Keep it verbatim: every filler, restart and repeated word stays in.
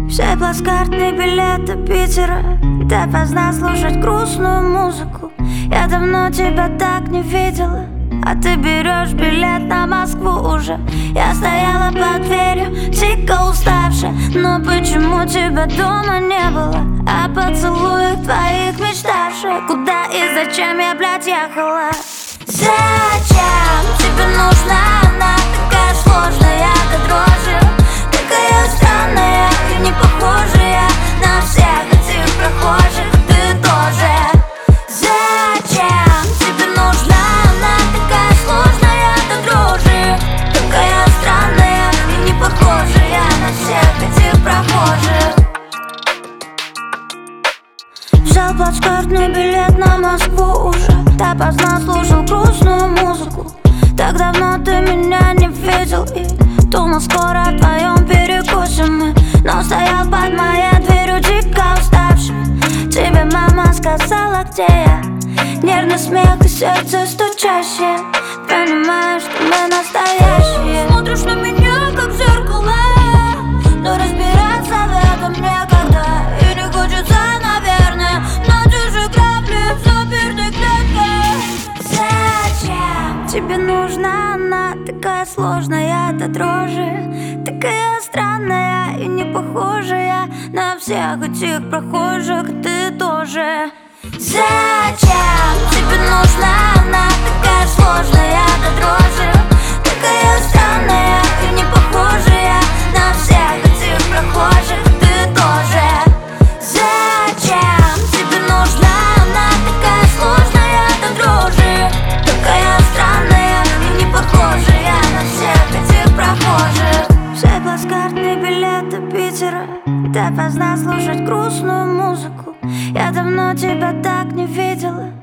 Все плацкартные билеты Питера, допоздна слушать грустную музыку. Я давно тебя так не видела, а ты берешь билет на Москву уже. Я стояла под дверью, дико уставшая, но почему тебя дома не было? О поцелуях твоих мечтавшая, куда и зачем я, блядь, ехала? Зачем тебе нужна она, такая сложная до дрожи, такая странная и не похожая на всех этих прохожих? Ты тоже. Зачем тебе нужна она, такая сложная до дрожи, такая странная и не похожая на всех этих прохожих? Взял плацкартный билет на Москву уже, допоздна слушал грустную музыку. Так давно ты меня не видел и думал, скоро в твоем перекусе мы. Но стоял под моей дверью дико уставший. Тебе мама сказала, где я. Нервный смех и сердце стучащее. Понимаешь, что мы настоящие. Смотришь на меня, как в зеркало, но разбираться в этом некогда. И не хочется, наверное, но держи грабли в запертой клетке. Зачем тебе нужна она, такая сложная до дрожи, такая странная и не похожая на всех этих прохожих? Ты тоже. Зачем тебе нужна она, такая сложная до дрожи, такая странная и не похожая на всех этих прохожих? Ты тоже. Зачем тебе нужна она, такая сложная до дрожи, такая странная и не похожая на всех этих прохожих? Все плацкартные билеты Питера, допоздна слушать грустную музыку. Я давно тебя так не видела,